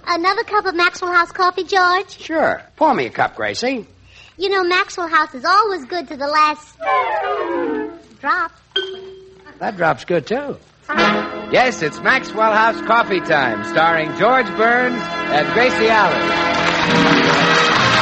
Another cup of Maxwell House coffee, George? Sure. Pour me a cup, Gracie. You know, Maxwell House is always good to the last drop. That drop's good, too. Yes, it's Maxwell House Coffee Time, starring George Burns and Gracie Allen.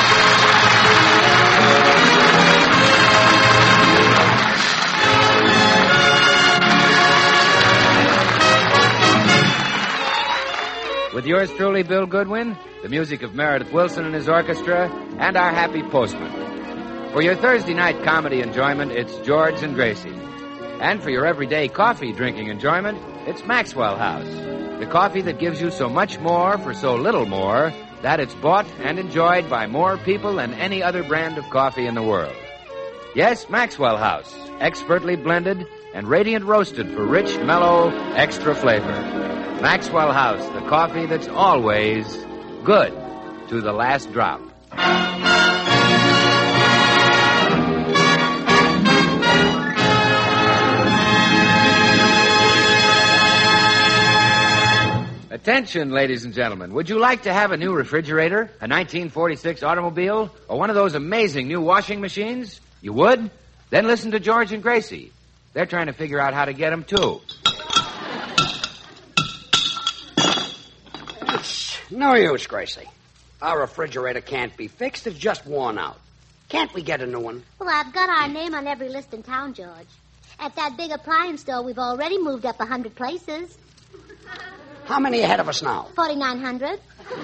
With yours truly, Bill Goodwin, the music of Meredith Wilson and his orchestra, and our happy postman. For your Thursday night comedy enjoyment, it's George and Gracie. And for your everyday coffee drinking enjoyment, it's Maxwell House. The coffee that gives you so much more for so little more that it's bought and enjoyed by more people than any other brand of coffee in the world. Yes, Maxwell House, expertly blended and radiant roasted for rich, mellow, extra flavor. Maxwell House, the coffee that's always good to the last drop. Attention, ladies and gentlemen. Would you like to have a new refrigerator, a 1946 automobile, or one of those amazing new washing machines? You would? Then listen to George and Gracie. They're trying to figure out how to get them, too. No use, Gracie. Our refrigerator can't be fixed. It's just worn out. Can't we get a new one? Well, I've got our name on every list in town, George. At that big appliance store, we've already moved up 100 places. How many ahead of us now? 4,900.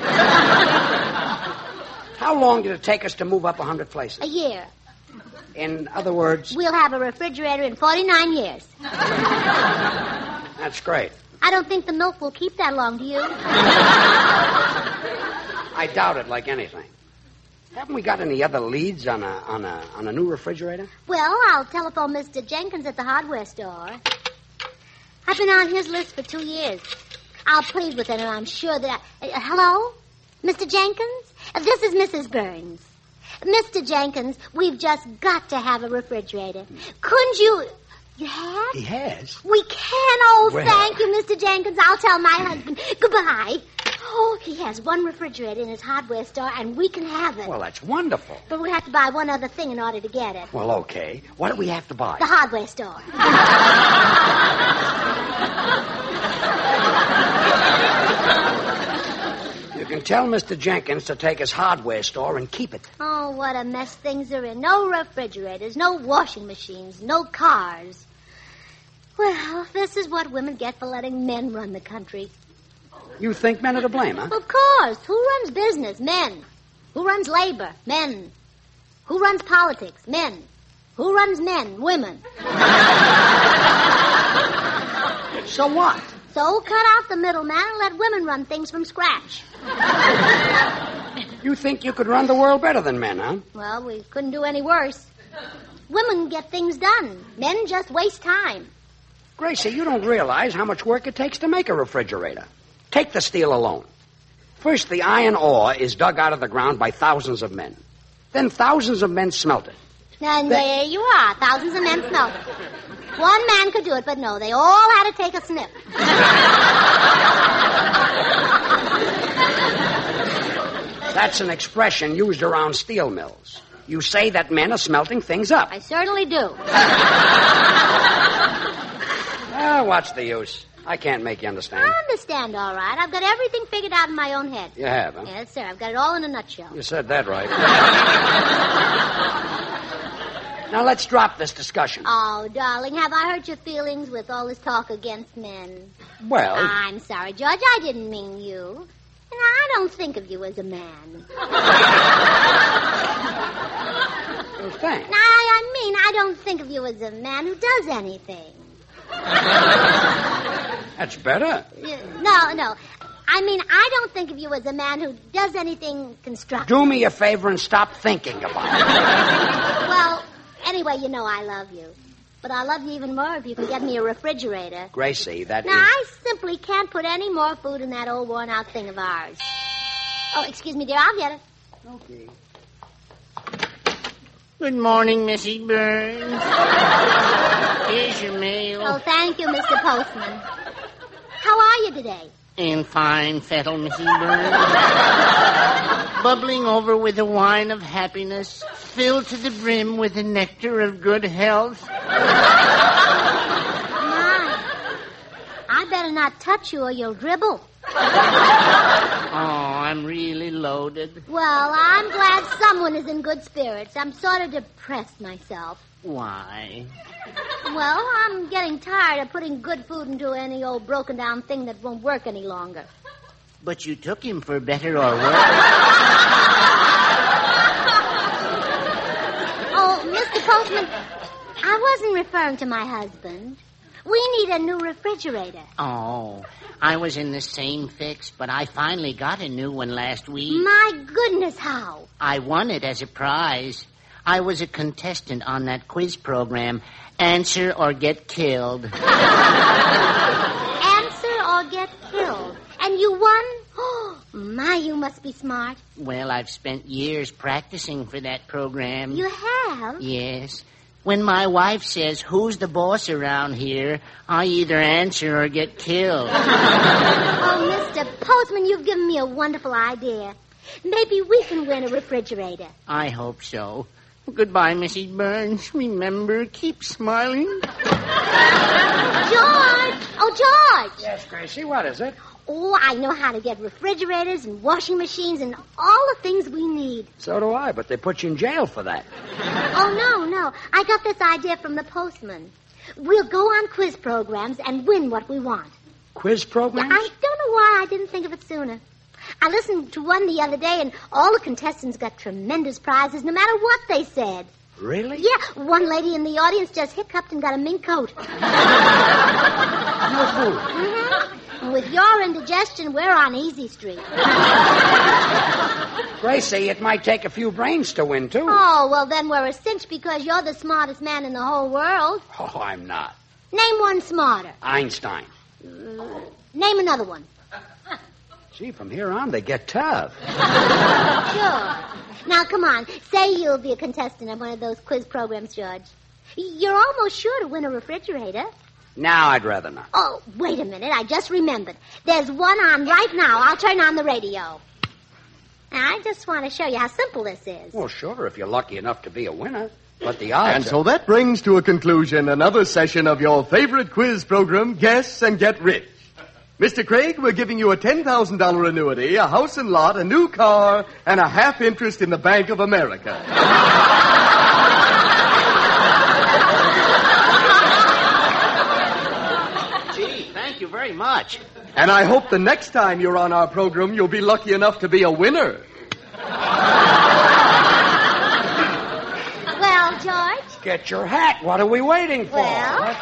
How long did it take us to move up 100 places? A year. In other words... We'll have a refrigerator in 49 years. That's great. I don't think the milk will keep that long, do you? I doubt it like anything. Haven't we got any other leads on a new refrigerator? Well, I'll telephone Mr. Jenkins at the hardware store. I've been on his list for 2 years. I'll plead with him, and I'm sure that hello? Mr. Jenkins? This is Mrs. Burns. Mr. Jenkins, we've just got to have a refrigerator. Couldn't you... You have? He has. We can. Oh, well. Thank you, Mr. Jenkins. I'll tell my husband. Goodbye. Oh, he has one refrigerator in his hardware store, and we can have it. Well, that's wonderful. But we have to buy one other thing in order to get it. Well, okay. What do we have to buy? The hardware store. You can tell Mr. Jenkins to take his hardware store and keep it. Oh, what a mess things are in. No refrigerators, no washing machines, no cars. Well, this is what women get for letting men run the country. You think men are to blame, huh? Of course. Who runs business? Men. Who runs labor? Men. Who runs politics? Men. Who runs men? Women. So what? So cut out the middleman and let women run things from scratch. You think you could run the world better than men, huh? Well, we couldn't do any worse. Women get things done. Men just waste time. Gracie, you don't realize how much work it takes to make a refrigerator. Take the steel alone. First, the iron ore is dug out of the ground by thousands of men. Then thousands of men smelt it. And there you are. Thousands of men smelt it. One man could do it, but no, they all had to take a sniff. That's an expression used around steel mills. You say that men are smelting things up. I certainly do. What's the use? I can't make you understand. I understand, all right. I've got everything figured out in my own head. You have, huh? Yes, sir. I've got it all in a nutshell. You said that right. Now, let's drop this discussion. Oh, darling, have I hurt your feelings with all this talk against men? Well... I'm sorry, George. I didn't mean you. And I don't think of you as a man. Well, thanks. I mean, I don't think of you as a man who does anything. That's better. No. I mean, I don't think of you as a man who does anything constructive. Do me a favor and stop thinking about it. Well, anyway, you know I love you. But I'll love you even more if you can get me a refrigerator. Gracie, that now, I simply can't put any more food in that old worn-out thing of ours. Oh, excuse me, dear. I'll get it. Okay. Good morning, Mrs. Burns. Here's your mail. Oh, thank you, Mr. Postman. How are you today? And fine fettle, Mrs. Burns. Bubbling over with the wine of happiness, filled to the brim with the nectar of good health. My, I better not touch you or you'll dribble. Oh, I'm really loaded. Well, I'm glad someone is in good spirits. I'm sort of depressed myself. Why? Well, I'm getting tired of putting good food into any old broken-down thing that won't work any longer. But you took him for better or worse. Oh, Mr. Postman, I wasn't referring to my husband. We need a new refrigerator. Oh, I was in the same fix, but I finally got a new one last week. My goodness, how? I won it as a prize. I was a contestant on that quiz program, Answer or Get Killed. Answer or get killed. And you won? Oh, my, you must be smart. Well, I've spent years practicing for that program. You have? Yes. When my wife says, "Who's the boss around here?" I either answer or get killed. Oh, Mr. Postman, you've given me a wonderful idea. Maybe we can win a refrigerator. I hope so. Goodbye, Mrs. Burns. Remember, keep smiling. George! Oh, George! Yes, Gracie, what is it? Oh, I know how to get refrigerators and washing machines and all the things we need. So do I, but they put you in jail for that. Oh, no. I got this idea from the postman. We'll go on quiz programs and win what we want. Quiz programs? I don't know why I didn't think of it sooner. I listened to one the other day, and all the contestants got tremendous prizes no matter what they said. Really? Yeah, one lady in the audience just hiccuped and got a mink coat. No food. And with your indigestion, we're on Easy Street. Gracie, it might take a few brains to win, too. Oh, well, then we're a cinch because you're the smartest man in the whole world. Oh, I'm not. Name one smarter. Einstein. Name another one. Gee, from here on, they get tough. Sure. Now, come on. Say you'll be a contestant on one of those quiz programs, George. You're almost sure to win a refrigerator. Now I'd rather not. Oh, wait a minute. I just remembered. There's one on right now. I'll turn on the radio. Now, I just want to show you how simple this is. Well, sure, if you're lucky enough to be a winner. But the odds And so that brings to a conclusion another session of your favorite quiz program, Guess and Get Rich. Mr. Craig, we're giving you a $10,000 annuity, a house and lot, a new car, and a half interest in the Bank of America. Gee, thank you very much. And I hope the next time you're on our program, you'll be lucky enough to be a winner. Well, George? Get your hat. What are we waiting for? Well...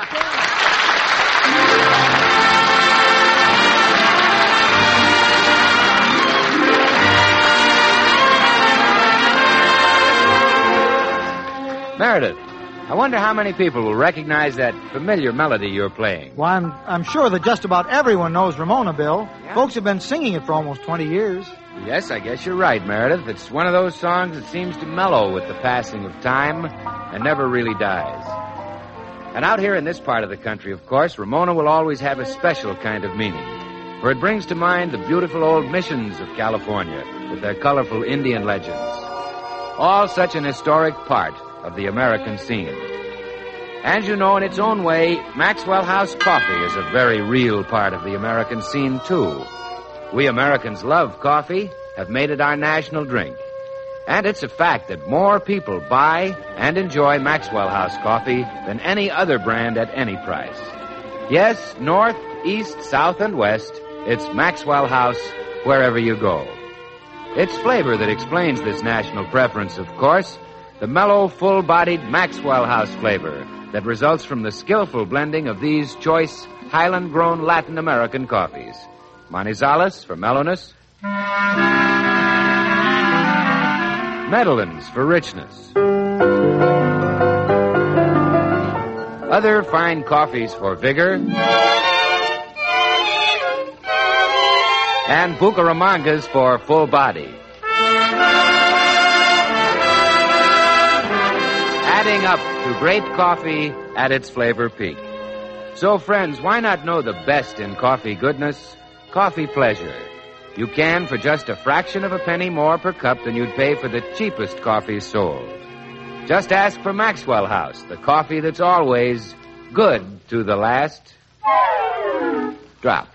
Meredith, I wonder how many people will recognize that familiar melody you're playing. Well, I'm sure that just about everyone knows Ramona, Bill. Yeah. Folks have been singing it for almost 20 years. Yes, I guess you're right, Meredith. It's one of those songs that seems to mellow with the passing of time and never really dies. And out here in this part of the country, of course, Ramona will always have a special kind of meaning. For it brings to mind the beautiful old missions of California with their colorful Indian legends. All such an historic part of the American scene. And you know, in its own way, Maxwell House coffee is a very real part of the American scene, too. We Americans love coffee, have made it our national drink. And it's a fact that more people buy and enjoy Maxwell House coffee than any other brand at any price. Yes, north, east, south, and west, it's Maxwell House wherever you go. It's flavor that explains this national preference, of course. The mellow, full-bodied Maxwell House flavor that results from the skillful blending of these choice, Highland-grown Latin American coffees. Manizales for mellowness. Medellins for richness. Other fine coffees for vigor. And Bucaramangas for full body. Adding up to great coffee at its flavor peak. So, friends, why not know the best in coffee goodness? Coffee Pleasure. You can for just a fraction of a penny more per cup than you'd pay for the cheapest coffee sold. Just ask for Maxwell House, the coffee that's always good to the last drop.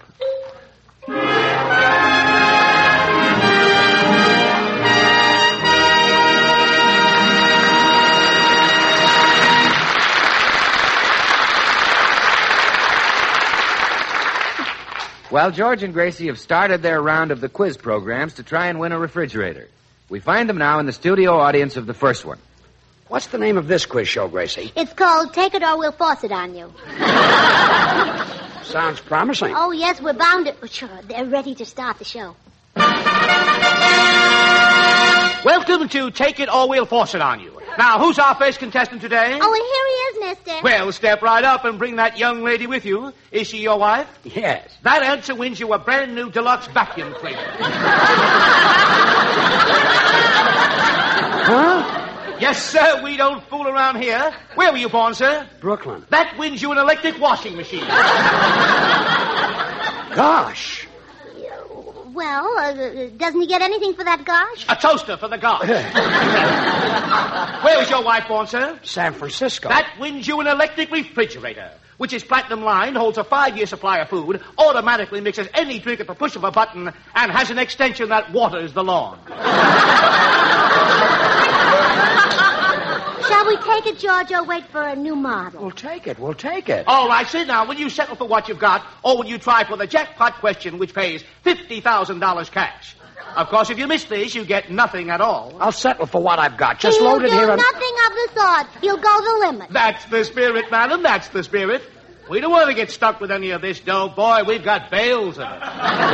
Well, George and Gracie have started their round of the quiz programs to try and win a refrigerator. We find them now in the studio audience of the first one. What's the name of this quiz show, Gracie? It's called Take It or We'll Force It on You. Sounds promising. Oh, yes, we're bound to... Sure, they're ready to start the show. Welcome to Take It or We'll Force It on You. Now, who's our first contestant today? Oh, and here he is, mister. Well, step right up and bring that young lady with you. Is she your wife? Yes. That answer wins you a brand new deluxe vacuum cleaner. Huh? Yes, sir, we don't fool around here. Where were you born, sir? Brooklyn. That wins you an electric washing machine. Gosh. Well, doesn't he get anything for that gosh? A toaster for the gosh. Where was your wife born, sir? San Francisco. That wins you an electric refrigerator, which is platinum lined, holds a 5-year supply of food, automatically mixes any drink at the push of a button, and has an extension that waters the lawn. Shall we take it, George, or wait for a new model? We'll take it. We'll take it. All right, sit now. Will you settle for what you've got, or will you try for the jackpot question, which pays $50,000 cash? Of course, if you miss this, you get nothing at all. I'll settle for what I've got. Just He'll load it do here and... nothing of the sort. He'll go the limit. That's the spirit, madam. That's the spirit. We don't want to get stuck with any of this dough. Boy, we've got bales of it.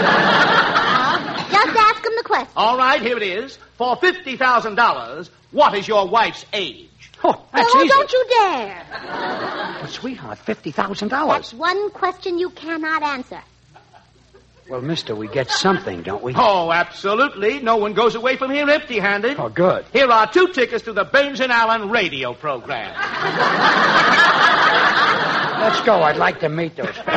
Just ask him the question. All right, here it is. For $50,000, what is your wife's age? Oh, that's Oh, easy. don't you dare. But, sweetheart, $50,000. That's one question you cannot answer. Well, mister, we get something, don't we? Oh, absolutely. No one goes away from here empty-handed. Oh, good. Here are 2 tickets to the Burns and Allen radio program. Let's go. I'd like to meet those people.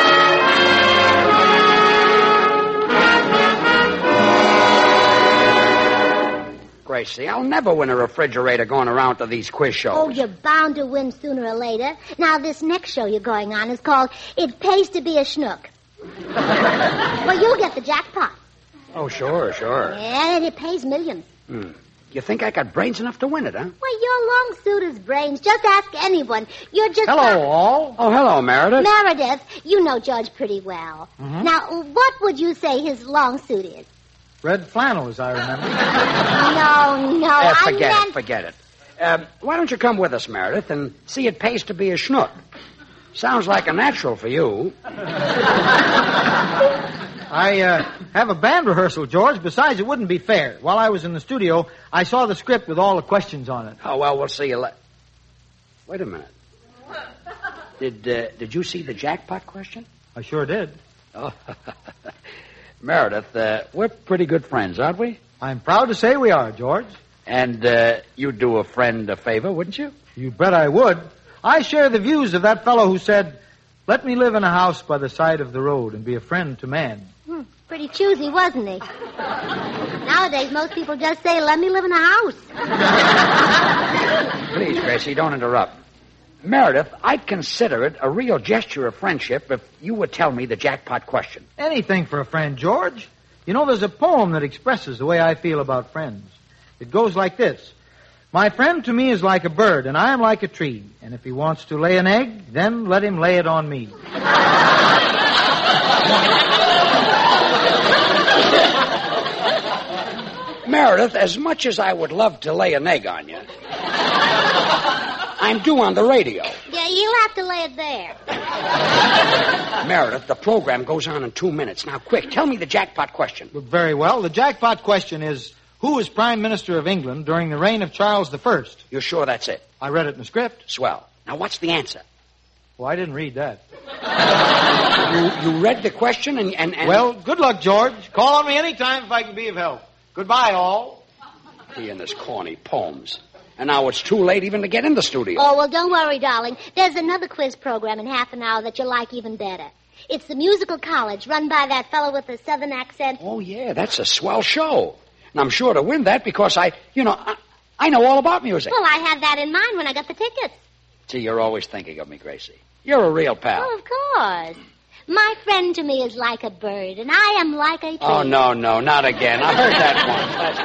Gracie, I'll never win a refrigerator going around to these quiz shows. Oh, you're bound to win sooner or later. Now, this next show you're going on is called It Pays to Be a Schnook. Well, you'll get the jackpot. Oh, sure. Yeah, and it pays millions. You think I got brains enough to win it, huh? Well, your long suit is brains. Just ask anyone. You're just... Hello, all. Oh, hello, Meredith. Meredith, you know George pretty well. Mm-hmm. Now, what would you say his long suit is? Red flannel, as I remember. No, Forget it. Why don't you come with us, Meredith, and see It Pays to Be a Schnook? Sounds like a natural for you. I have a band rehearsal, George. Besides, it wouldn't be fair. While I was in the studio, I saw the script with all the questions on it. Oh, well, we'll see you later. Wait a minute. Did you see the jackpot question? I sure did. Oh, Meredith, we're pretty good friends, aren't we? I'm proud to say we are, George. And you'd do a friend a favor, wouldn't you? You bet I would. I share the views of that fellow who said, "Let me live in a house by the side of the road and be a friend to man." Pretty choosy, wasn't he? Nowadays, most people just say, "Let me live in a house." Please, Gracie, don't interrupt. Meredith, I'd consider it a real gesture of friendship if you would tell me the jackpot question. Anything for a friend, George. You know, there's a poem that expresses the way I feel about friends. It goes like this. My friend to me is like a bird, and I am like a tree. And if he wants to lay an egg, then let him lay it on me. Meredith, as much as I would love to lay an egg on you, I'm due on the radio. Yeah, you'll have to lay it there. Meredith, the program goes on in 2 minutes. Now, quick, tell me the jackpot question. Very well. The jackpot question is, who was Prime Minister of England during the reign of Charles I? You're sure that's it? I read it in the script. Swell. Now, what's the answer? Well, I didn't read that. You read the question and... Well, good luck, George. Call on me anytime if I can be of help. Goodbye, all. He and his corny poems. And now it's too late even to get in the studio. Oh, well, don't worry, darling. There's another quiz program in half an hour that you'll like even better. It's the musical college run by that fellow with the southern accent. Oh, yeah, that's a swell show. And I'm sure to win that because I know all about music. Well, I had that in mind when I got the tickets. Gee, you're always thinking of me, Gracie. You're a real pal. Oh, of course. My friend to me is like a bird, and I am like a tree. Oh, no, not again. I heard that once. That's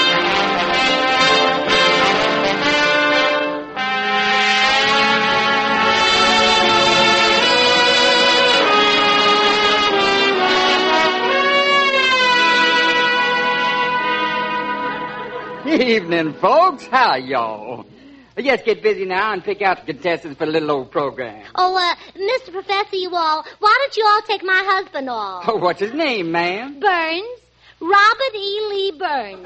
Evening, folks. How y'all? Let's get busy now and pick out the contestants for the little old program. Oh, Mr. Professor, you all, why don't you all take my husband off? Oh, what's his name, ma'am? Burns. Robert E. Lee Burns.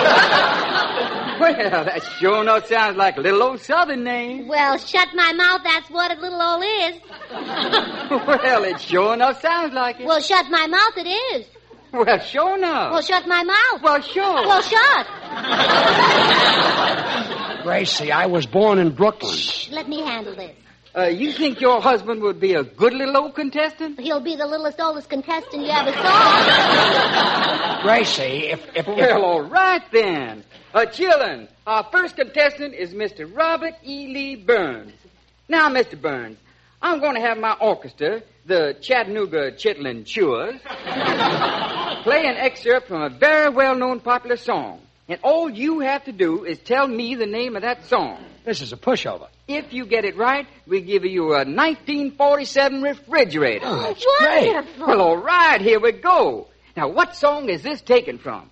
Well, that sure enough sounds like a little old southern name. Well, shut my mouth, that's what a little old is. Well, it sure enough sounds like it. Well, shut my mouth, it is. Well, sure enough. Well, shut my mouth. Well, sure. Well, shut. Gracie, I was born in Brooklyn. Shh, let me handle this. You think your husband would be a good little old contestant? He'll be the littlest, oldest contestant you ever saw. Gracie, if Well, all right, then. Children, our first contestant is Mr. Robert E. Lee Burns. Now, Mr. Burns, I'm going to have my orchestra, the Chattanooga Chitlin Chewers, play an excerpt from a very well-known popular song. And all you have to do is tell me the name of that song. This is a pushover. If you get it right, we give you a 1947 refrigerator. Oh, that's great. Wonderful. Well, all right, here we go. Now, what song is this taken from?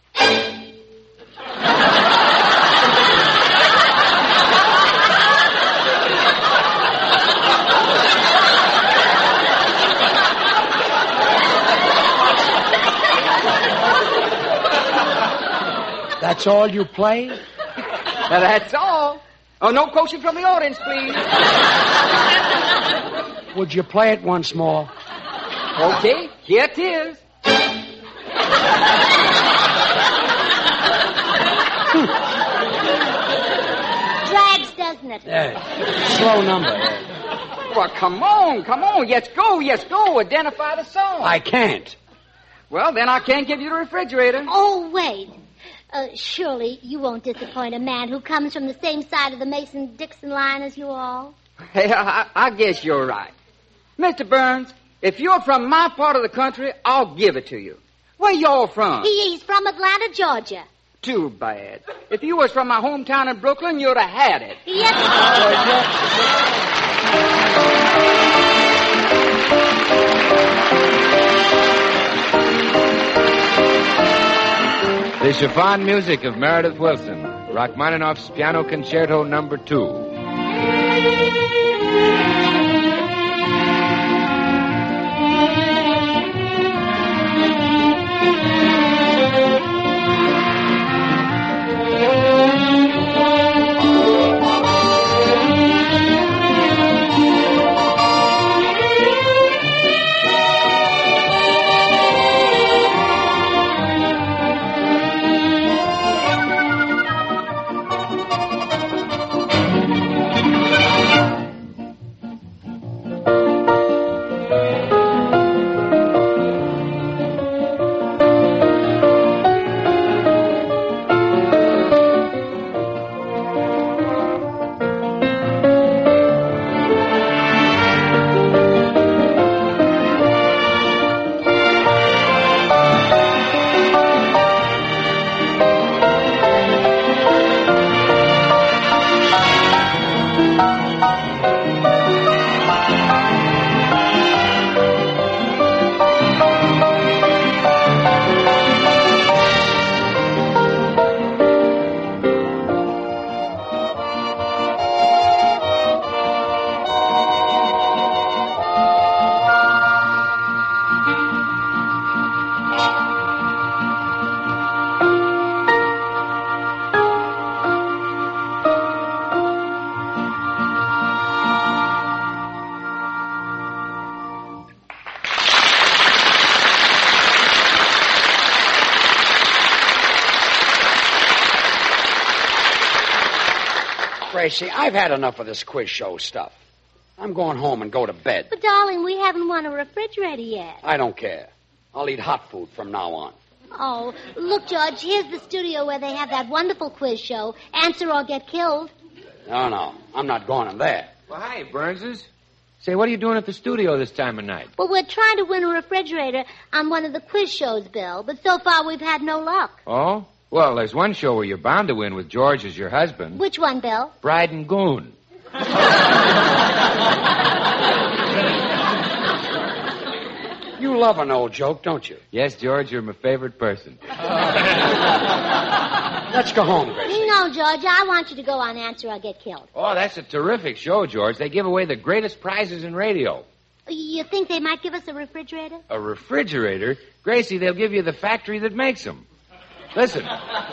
That's all you play? Now, that's all. Oh, no quotient from the audience, please. Would you play it once more? Okay, here it is. Drags, doesn't it? Slow number. Well, come on. Yes, go. Identify the song. I can't. Well, then I can't give you the refrigerator. Oh, wait. Surely you won't disappoint a man who comes from the same side of the Mason-Dixon line as you all. Hey, I guess you're right. Mr. Burns, if you're from my part of the country, I'll give it to you. Where y'all from? He's from Atlanta, Georgia. Too bad. If you was from my hometown in Brooklyn, you'd have had it. Yes. The chiffon music of Meredith Wilson, Rachmaninoff's Piano Concerto No. 2. Gracie, I've had enough of this quiz show stuff. I'm going home and go to bed. But, darling, we haven't won a refrigerator yet. I don't care. I'll eat hot food from now on. Oh, look, George, here's the studio where they have that wonderful quiz show, Answer or Get Killed. No, I'm not going in there. Well, hi, Burnses. Say, what are you doing at the studio this time of night? Well, we're trying to win a refrigerator on one of the quiz shows, Bill, but so far we've had no luck. Oh? Well, there's one show where you're bound to win with George as your husband. Which one, Bill? Bride and Goon. You love an old joke, don't you? Yes, George, you're my favorite person. Let's go home, Gracie. No, George, I want you to go on Answer or Get Killed. Oh, that's a terrific show, George. They give away the greatest prizes in radio. You think they might give us a refrigerator? A refrigerator? Gracie, they'll give you the factory that makes them. Listen.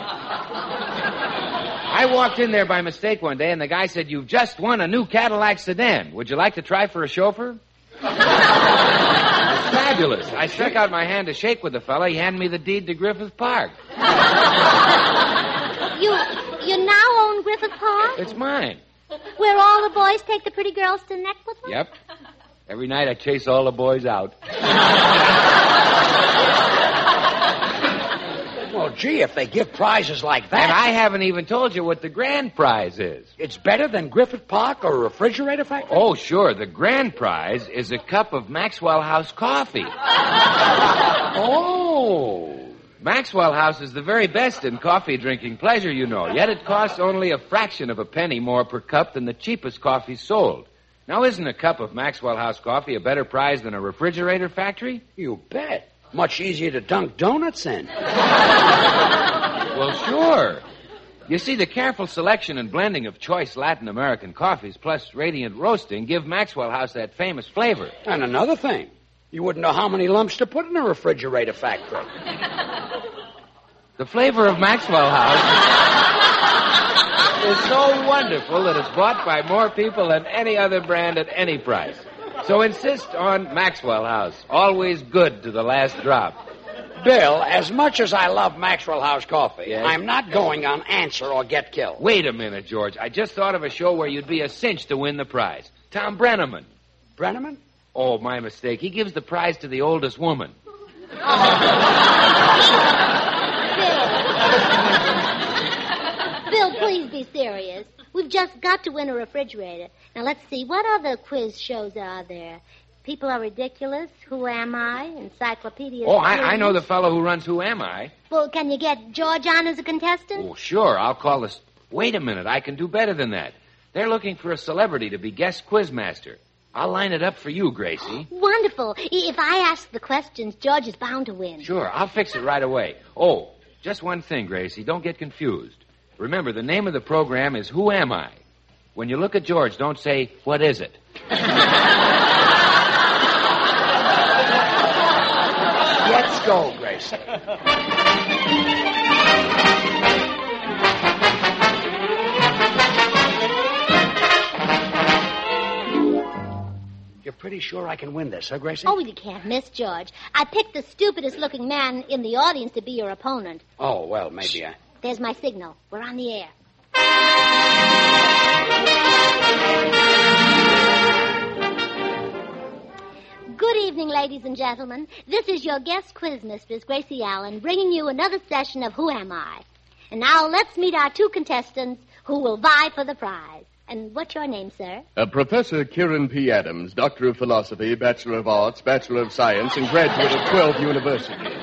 I walked in there by mistake one day, and the guy said, "You've just won a new Cadillac sedan. Would you like to try for a chauffeur?" It's fabulous. I stuck out my hand to shake with the fella. He handed me the deed to Griffith Park. You now own Griffith Park? It's mine. Where all the boys take the pretty girls to neck with them? Yep. Every night I chase all the boys out. Well, gee, if they give prizes like that... And I haven't even told you what the grand prize is. It's better than Griffith Park or a refrigerator factory? Oh, sure. The grand prize is a cup of Maxwell House coffee. Oh. Maxwell House is the very best in coffee-drinking pleasure, you know. Yet it costs only a fraction of a penny more per cup than the cheapest coffee sold. Now, isn't a cup of Maxwell House coffee a better prize than a refrigerator factory? You bet. Much easier to dunk donuts in. Well, sure. You see, the careful selection and blending of choice Latin American coffees plus radiant roasting give Maxwell House that famous flavor. And another thing, you wouldn't know how many lumps to put in a refrigerator factory. The flavor of Maxwell House is so wonderful that it's bought by more people than any other brand at any price. So insist on Maxwell House. Always good to the last drop. Bill, as much as I love Maxwell House coffee, Yes? I'm not going on Answer or Get Killed. Wait a minute, George. I just thought of a show where you'd be a cinch to win the prize. Tom Brenneman. Brenneman? Oh, my mistake. He gives the prize to the oldest woman. Bill, please be serious. We've just got to win a refrigerator. Now, let's see. What other quiz shows are there? People Are Ridiculous, Who Am I, Encyclopedia. Oh, I know the fellow who runs Who Am I? Well, can you get George on as a contestant? Oh, sure. I'll call this... Wait a minute. I can do better than that. They're looking for a celebrity to be guest quizmaster. I'll line it up for you, Gracie. Wonderful. If I ask the questions, George is bound to win. Sure. I'll fix it right away. Oh, just one thing, Gracie. Don't get confused. Remember, the name of the program is Who Am I? When you look at George, don't say, "What is it?" Let's go, Gracie. You're pretty sure I can win this, huh, Gracie? Oh, you can't miss, George. I picked the stupidest-looking man in the audience to be your opponent. Oh, well, maybe I... There's my signal. We're on the air. Good evening, ladies and gentlemen. This is your guest quiz mistress, Gracie Allen, bringing you another session of Who Am I? And now let's meet our two contestants who will vie for the prize. And what's your name, sir? Professor Kieran P. Adams, Doctor of Philosophy, Bachelor of Arts, Bachelor of Science, and graduate of 12 universities.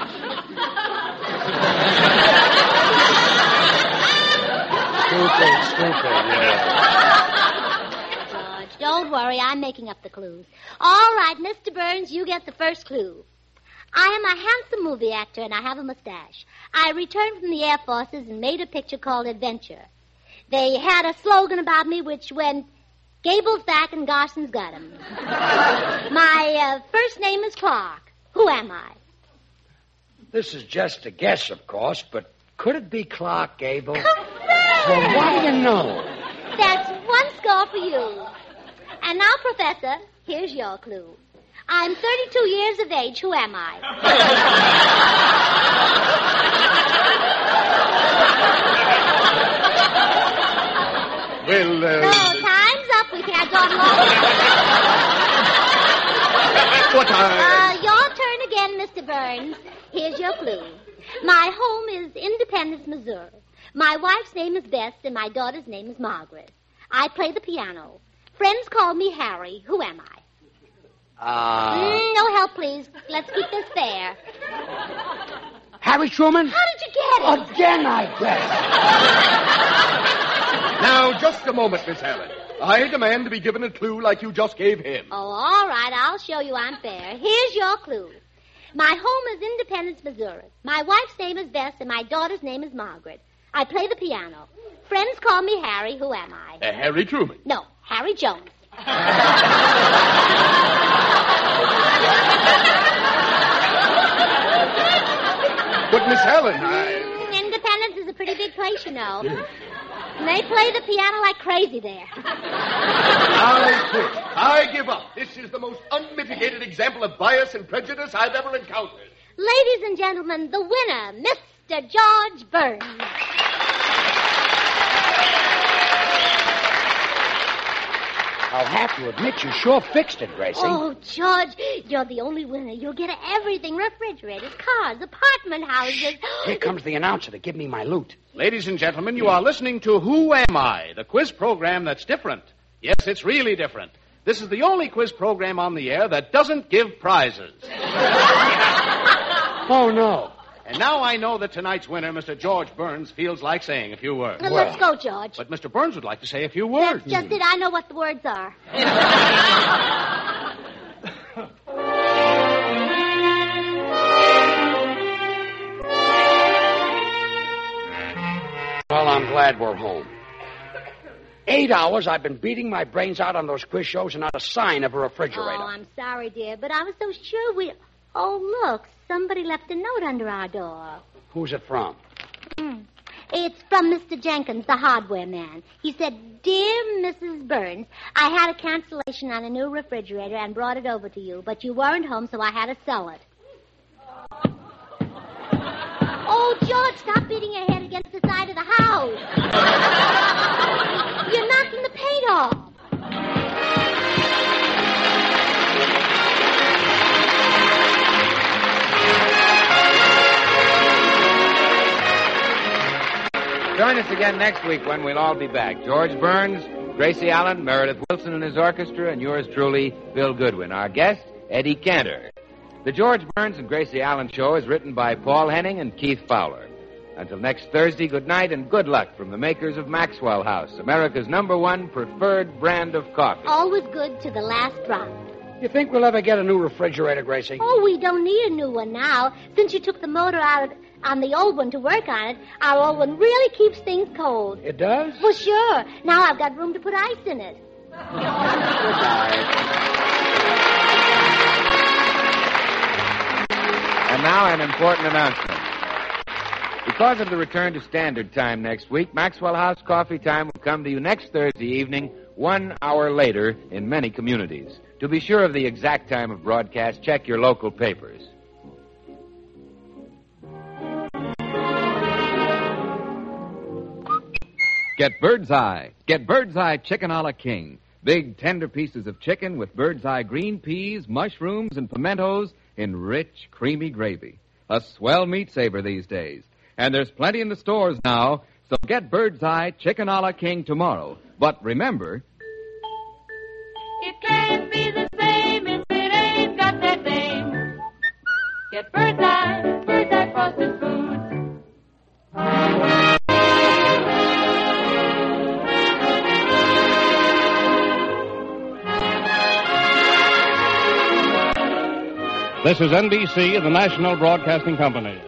Stupid, yeah. George, don't worry. I'm making up the clues. All right, Mr. Burns, you get the first clue. I am a handsome movie actor, and I have a mustache. I returned from the Air Forces and made a picture called Adventure. They had a slogan about me which went, "Gable's back and Garson's got him." My first name is Clark. Who am I? This is just a guess, of course, but could it be Clark Gable? Well, what do you know? That's one score for you. And now, Professor, here's your clue. I'm 32 years of age. Who am I? Well, Oh, time's up. We can't go on long. what I... Your turn again, Mr. Burns. Here's your clue. My home is Independence, Missouri. My wife's name is Bess, and my daughter's name is Margaret. I play the piano. Friends call me Harry. Who am I? No help, please. Let's keep this fair. Harry Truman? How did you get it? Again, I guess. Now, just a moment, Miss Allen. I demand to be given a clue like you just gave him. Oh, all right. I'll show you I'm fair. Here's your clue. My home is Independence, Missouri. My wife's name is Bess, and my daughter's name is Margaret. I play the piano. Friends call me Harry. Who am I? Harry Truman. No, Harry Jones. But, Miss Allen, Independence is a pretty big place, you know. And they play the piano like crazy there. I quit. I give up. This is the most unmitigated example of bias and prejudice I've ever encountered. Ladies and gentlemen, the winner, Mr. George Burns. I'll have to admit you sure fixed it, Gracie. Oh, George, you're the only winner. You'll get everything, refrigerators, cars, apartment houses. Here comes the announcer to give me my loot. Ladies and gentlemen, you are listening to Who Am I, the quiz program that's different. Yes, it's really different. This is the only quiz program on the air that doesn't give prizes. Oh, no. And now I know that tonight's winner, Mr. George Burns, feels like saying a few words. Well, let's go, George. But Mr. Burns would like to say a few words. That's just it. I know what the words are. Well, I'm glad we're home. 8 hours I've been beating my brains out on those quiz shows and not a sign of a refrigerator. Oh, I'm sorry, dear, but I was so sure we... Oh, look, somebody left a note under our door. Who's it from? It's from Mr. Jenkins, the hardware man. He said, Dear Mrs. Burns, I had a cancellation on a new refrigerator and brought it over to you, but you weren't home, so I had to sell it. Oh, George, stop beating your head against the side of the house. You're knocking the paint off. Join us again next week when we'll all be back. George Burns, Gracie Allen, Meredith Wilson and his orchestra, and yours truly, Bill Goodwin. Our guest, Eddie Cantor. The George Burns and Gracie Allen Show is written by Paul Henning and Keith Fowler. Until next Thursday, good night and good luck from the makers of Maxwell House, America's #1 preferred brand of coffee. Always good to the last drop. You think we'll ever get a new refrigerator, Gracie? Oh, we don't need a new one now. Since you took the motor out on the old one to work on it, our old one really keeps things cold. It does? Well, sure. Now I've got room to put ice in it. Good night. And now an important announcement. Because of the return to standard time next week, Maxwell House Coffee Time will come to you next Thursday evening, 1 hour later in many communities. To be sure of the exact time of broadcast, check your local papers. Get Bird's Eye. Get Bird's Eye Chicken a la King. Big, tender pieces of chicken with Bird's Eye green peas, mushrooms, and pimentos in rich, creamy gravy. A swell meat saver these days. And there's plenty in the stores now, so get Bird's Eye Chicken a la King tomorrow. But remember... It can't be the same if it ain't got that name. Get Bird's Eye frosted foods. This is NBC, the National Broadcasting Company.